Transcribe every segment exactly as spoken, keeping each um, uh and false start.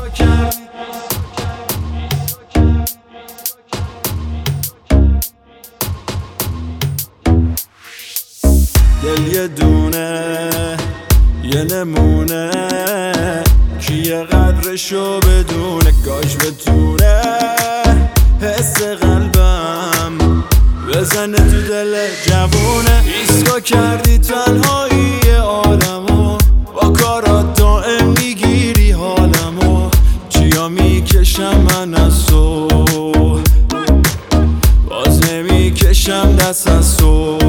دل یه دونه یه نمونه کیه قدرشو بدونه، کاش بتونه حس قلبم بزنه تو دل جوونه. ایسکا کردی تنهایی عالمو، با کارات دائم میگیری حالمو، چیا میکشم من از تو، باز نمیکشم دست از تو.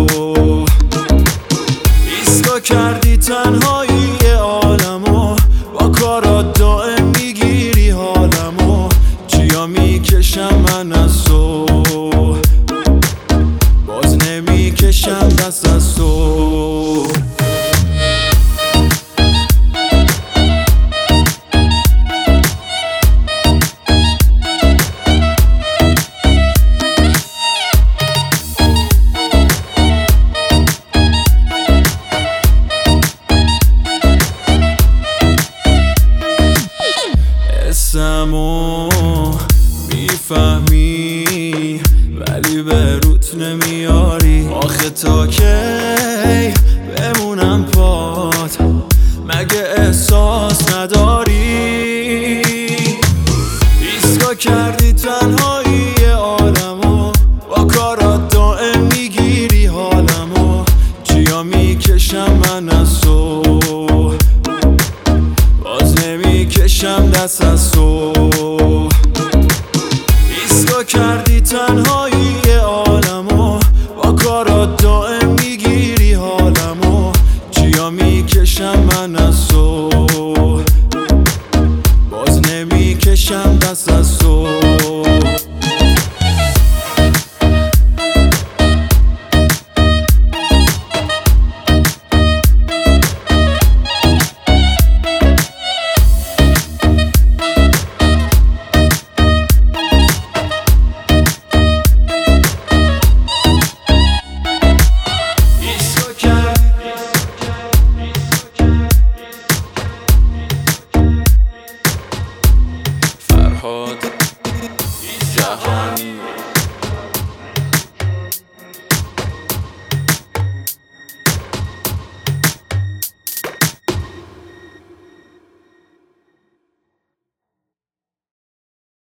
ایسکا کردی تنهایی عالمو، با کارات دائم میگیری حالمو، چیا میکشم من از تو، باز نمیکشم دست از تو. اسمو میفهمی ولی به روت نمیاری، آخه تا کی بمونم پات، مگه احساس نداری؟ ایسکا کردی تنهایی عالمو، با کارات دائم میگیری حالمو، چیا میکشم من از تو، باز نمیکشم دست از تو. ایسکا کردی تنهایی عالمو، با کارات دائم میگیری حالمو، چیا میکشم من از تو، باز نمیکشم دست از تو.